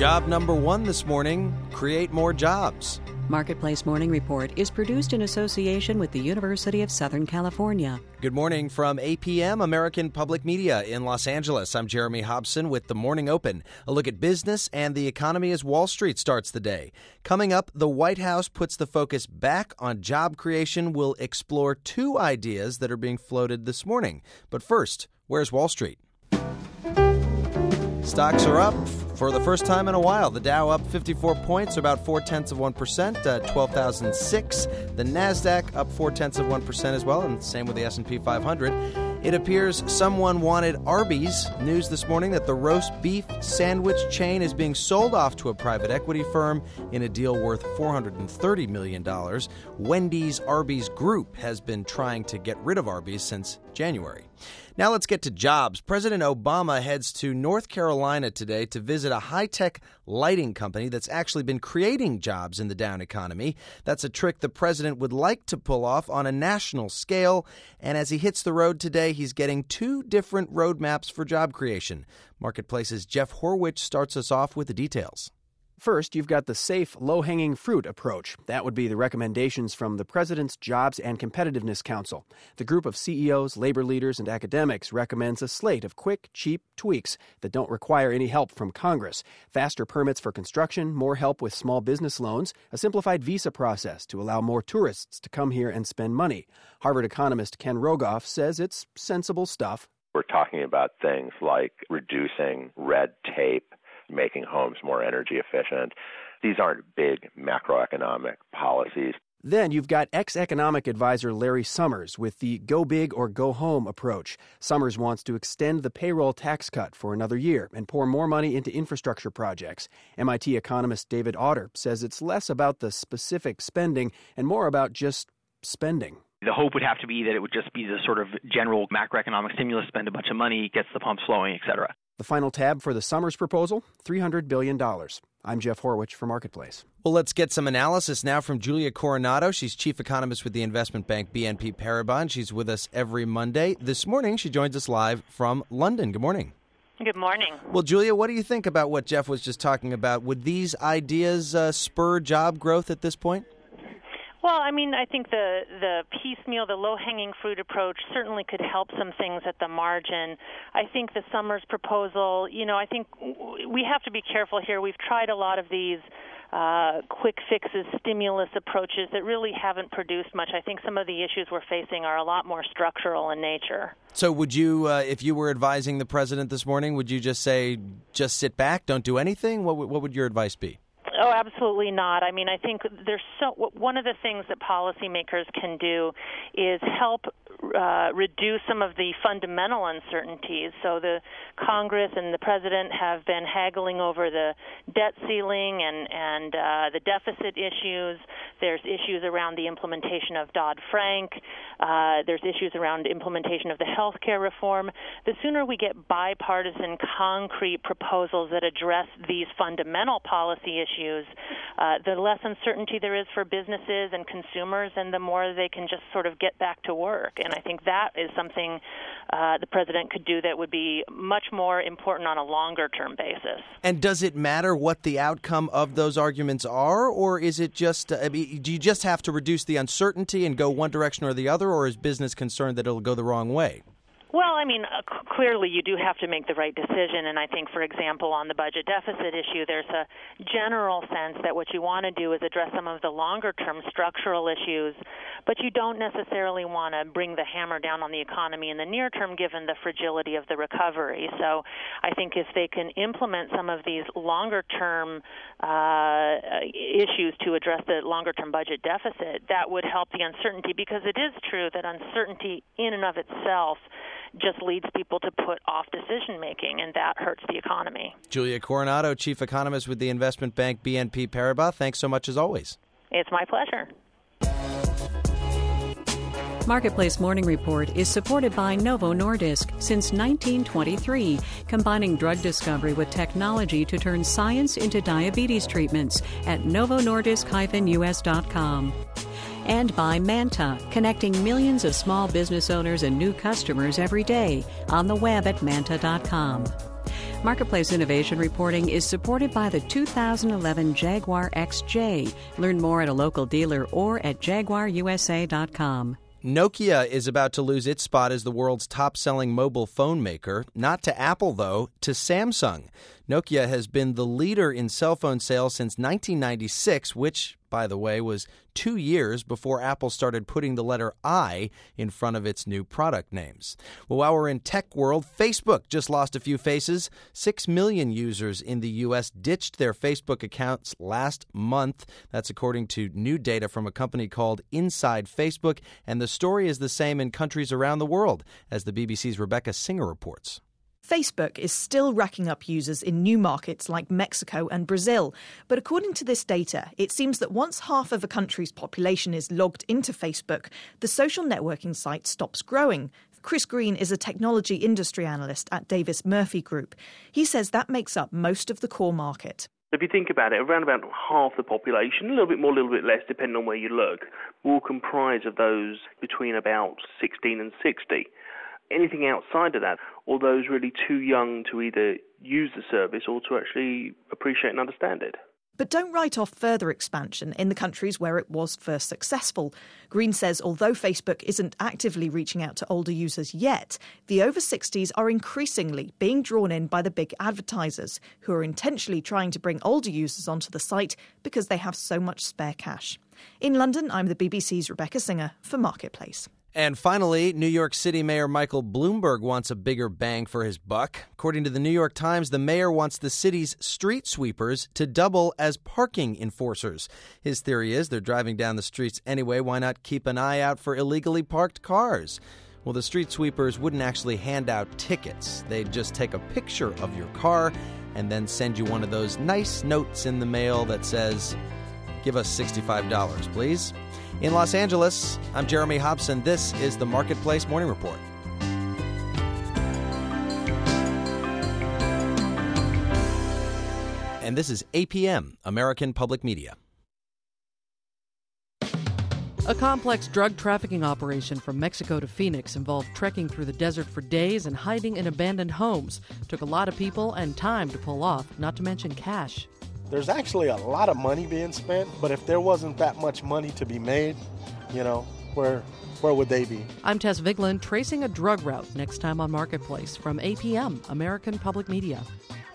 Job number one this morning, create more jobs. Marketplace Morning Report is produced in association with the University of Southern California. Good morning from APM, American Public Media in Los Angeles. I'm Jeremy Hobson with The Morning Open. A look at business and the economy as Wall Street starts the day. Coming up, the White House puts the focus back on job creation. We'll explore two ideas that are being floated this morning. But first, where's Wall Street? Stocks are up for the first time in a while. The Dow up 54 points, about 0.4%, 12,006. The Nasdaq up 0.4% as well, and same with the S&P 500. It appears someone wanted Arby's. News this morning that the roast beef sandwich chain is being sold off to a private equity firm in a deal worth $430 million. Wendy's Arby's Group has been trying to get rid of Arby's since January. Now let's get to jobs. President Obama heads to North Carolina today to visit a high-tech lighting company that's actually been creating jobs in the down economy. That's a trick the president would like to pull off on a national scale. And as he hits the road today, he's getting two different roadmaps for job creation. Marketplace's Jeff Horwich starts us off with the details. First, you've got the safe, low-hanging fruit approach. That would be the recommendations from the President's Jobs and Competitiveness Council. The group of CEOs, labor leaders, and academics recommends a slate of quick, cheap tweaks that don't require any help from Congress. Faster permits for construction, more help with small business loans, a simplified visa process to allow more tourists to come here and spend money. Harvard economist Ken Rogoff says it's sensible stuff. We're talking about things like reducing red tape, making homes more energy efficient. These aren't big macroeconomic policies. Then you've got ex-economic advisor Larry Summers with the go big or go home approach. Summers wants to extend the payroll tax cut for another year and pour more money into infrastructure projects. MIT economist David Autor says it's less about the specific spending and more about just spending. The hope would have to be that it would just be the sort of general macroeconomic stimulus, spend a bunch of money, gets the pumps flowing, et cetera. The final tab for the Summers proposal, $300 billion. I'm Jeff Horwich for Marketplace. Well, let's get some analysis now from Julia Coronado. She's chief economist with the investment bank BNP Paribas, and she's with us every Monday. This morning, she joins us live from London. Good morning. Good morning. Well, Julia, what do you think about what Jeff was just talking about? Would these ideas spur job growth at this point? Well, I mean, I think the piecemeal, the low-hanging fruit approach certainly could help some things at the margin. I think the Summers proposal, I think we have to be careful here. We've tried a lot of these quick fixes, stimulus approaches that really haven't produced much. I think some of the issues we're facing are a lot more structural in nature. So would you, if you were advising the president this morning, would you just say, just sit back, don't do anything? What would your advice be? Oh, absolutely not. I mean, I think one of the things that policymakers can do is help reduce some of the fundamental uncertainties. So the Congress and the President have been haggling over the debt ceiling and the deficit issues. There's issues around the implementation of Dodd-Frank. There's issues around implementation of the health care reform. The sooner we get bipartisan, concrete proposals that address these fundamental policy issues, the less uncertainty there is for businesses and consumers, and the more they can just sort of get back to work. And I think that is something the president could do that would be much more important on a longer-term basis. And does it matter what the outcome of those arguments are, or is it just, do you just have to reduce the uncertainty and go one direction or the other, or is business concerned that it'll go the wrong way? Well, I mean, clearly you do have to make the right decision, and I think, for example, on the budget deficit issue, there's a general sense that what you want to do is address some of the longer-term structural issues, but you don't necessarily want to bring the hammer down on the economy in the near term given the fragility of the recovery. So I think if they can implement some of these longer-term issues to address the longer-term budget deficit, that would help the uncertainty, because it is true that uncertainty in and of itself just leads people to put off decision-making, and that hurts the economy. Julia Coronado, chief economist with the investment bank BNP Paribas. Thanks so much as always. It's my pleasure. Marketplace Morning Report is supported by Novo Nordisk since 1923, combining drug discovery with technology to turn science into diabetes treatments at novonordisk-us.com. And by Manta, connecting millions of small business owners and new customers every day on the web at manta.com. Marketplace Innovation Reporting is supported by the 2011 Jaguar XJ. Learn more at a local dealer or at jaguarusa.com. Nokia is about to lose its spot as the world's top-selling mobile phone maker. Not to Apple, though, to Samsung. Nokia has been the leader in cell phone sales since 1996, which, by the way, was 2 years before Apple started putting the letter I in front of its new product names. Well, while we're in tech world, Facebook just lost a few faces. 6 million users in the U.S. ditched their Facebook accounts last month. That's according to new data from a company called Inside Facebook. And the story is the same in countries around the world, as the BBC's Rebecca Singer reports. Facebook is still racking up users in new markets like Mexico and Brazil. But according to this data, it seems that once half of a country's population is logged into Facebook, the social networking site stops growing. Chris Green is a technology industry analyst at Davis Murphy Group. He says that makes up most of the core market. If you think about it, around about half the population, a little bit more, a little bit less, depending on where you look, will comprise of those between about 16 and 60. Anything outside of that, or those really too young to either use the service or to actually appreciate and understand it. But don't write off further expansion in the countries where it was first successful. Green says although Facebook isn't actively reaching out to older users yet, the over 60s are increasingly being drawn in by the big advertisers who are intentionally trying to bring older users onto the site because they have so much spare cash. In London, I'm the BBC's Rebecca Singer for Marketplace. And finally, New York City Mayor Michael Bloomberg wants a bigger bang for his buck. According to the New York Times, the mayor wants the city's street sweepers to double as parking enforcers. His theory is they're driving down the streets anyway. Why not keep an eye out for illegally parked cars? Well, the street sweepers wouldn't actually hand out tickets. They'd just take a picture of your car and then send you one of those nice notes in the mail that says, "Give us $65, please." In Los Angeles, I'm Jeremy Hobson. This is the Marketplace Morning Report. And this is APM, American Public Media. A complex drug trafficking operation from Mexico to Phoenix involved trekking through the desert for days and hiding in abandoned homes. Took a lot of people and time to pull off, not to mention cash. There's actually a lot of money being spent, but if there wasn't that much money to be made, where would they be? I'm Tess Vigeland, tracing a drug route next time on Marketplace from APM, American Public Media.